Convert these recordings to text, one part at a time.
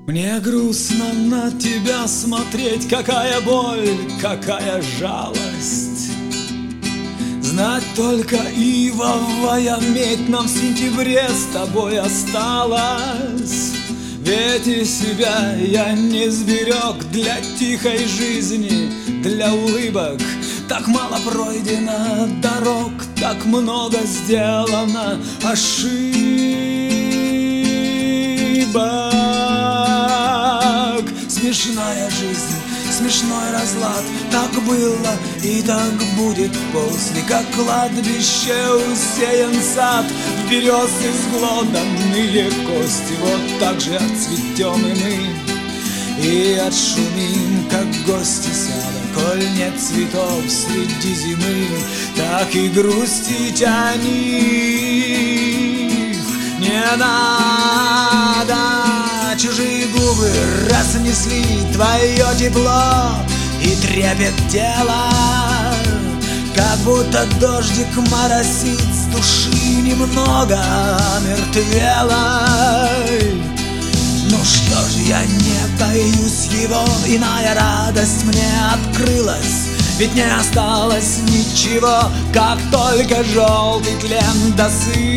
Мне грустно на тебя смотреть, какая боль, какая жалость. Знать только ивовая медь нам в сентябре с тобой осталась. Ведь и себя я не сберег для тихой жизни, для улыбок. Так мало пройдено дорог, так много сделано ошибок. Смешная жизнь, смешной разлад. Так было и так будет после, как кладбище усеян сад. В берез изглоданные кости, вот так же отцветем и мы, и отшумим, как гости сада. Коль нет цветов среди зимы, так и грустить о них не надо. Чужие губы разнесли твое тепло и трепет тела, как будто дождик моросит с души немного мертвелой. Ну что ж, я не боюсь его, иная радость мне открылась. Ведь не осталось ничего, как только желтый тлен до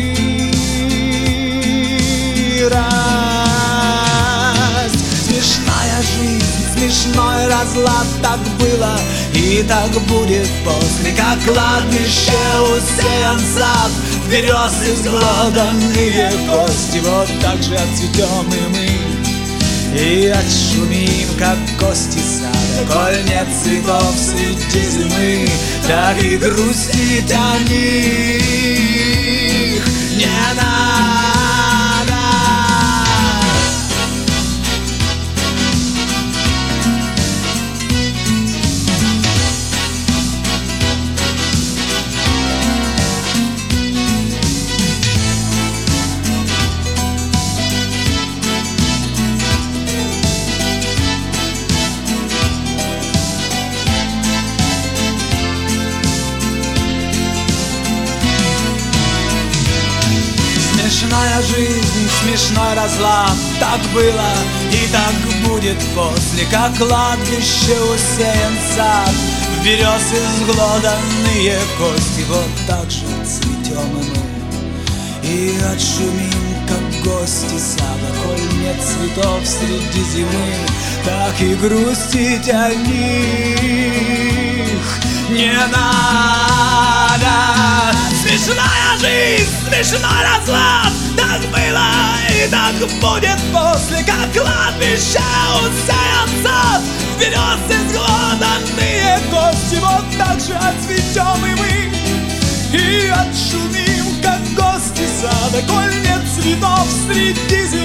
сырость. Смешная жизнь, смешной разлад. Так было и так будет после, как кладбище усеян сад. В берез изглоданные кости, вот так же отцветем и мы, и отшумим, как гости сада. Коль нет цветов среди зимы, так и грустить о них не надо. Смешная жизнь, смешной разлад. Так было и так будет после, как кладбище усеян сад. В берез изглоданные кости, вот так же цветем и мы, и отшумим, как гости сада. Коль нет цветов среди зимы, так и грустить о них не надо. Смешная жизнь, смешной разлад. Так было и так будет после, как кладбище усеян сад. В берез изглоданные кости, вот так же отцветем и мы, и отшумим, как гости сада. Коль нет цветов среди зимы,